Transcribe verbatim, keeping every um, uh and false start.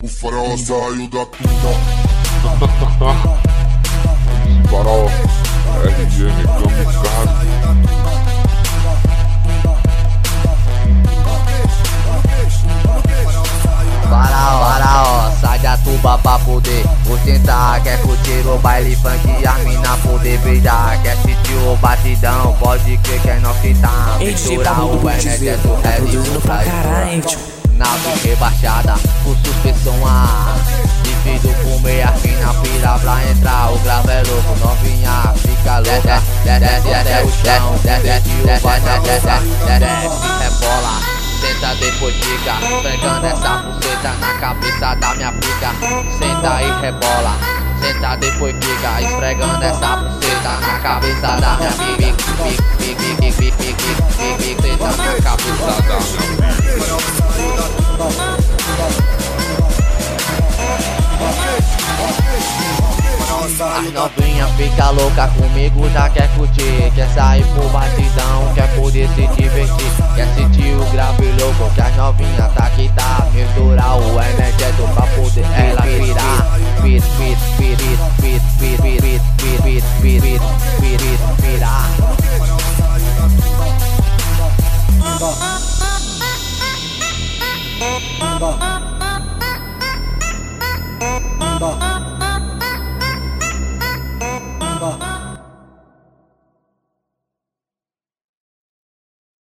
O farol saiu da tumba. Farol R G M Kamikaze. Farol, sai da tuba pra poder ostentar. Quer curtir o baile funk, a mina poder beijar. Quer sentir o batidão, pode crer que é nós que tá. Misturar o energético, tá é produzindo pra caralho, tio. Nave rebaixada, com suspensão A. Divido com meia fina pira pra entrar. O grave é louco, novinha fica louca. Desce até o chão, desce o baixo, desce, rebola. Senta depois fica, pegando essa buceta na cabeça da minha pica. Senta e rebola, senta depois fica, esfregando essa buceta na cabeça da minha pica. Senta na cabeça da minha pica. As novinha fica louca comigo, já quer curtir. Quer sair por batidão, quer poder se divertir. Quer sentir o grave louco, que as novinha tá que tá. Misturar o energético pra poder ela virar. Pit, pit, pit, pit, pit, pit.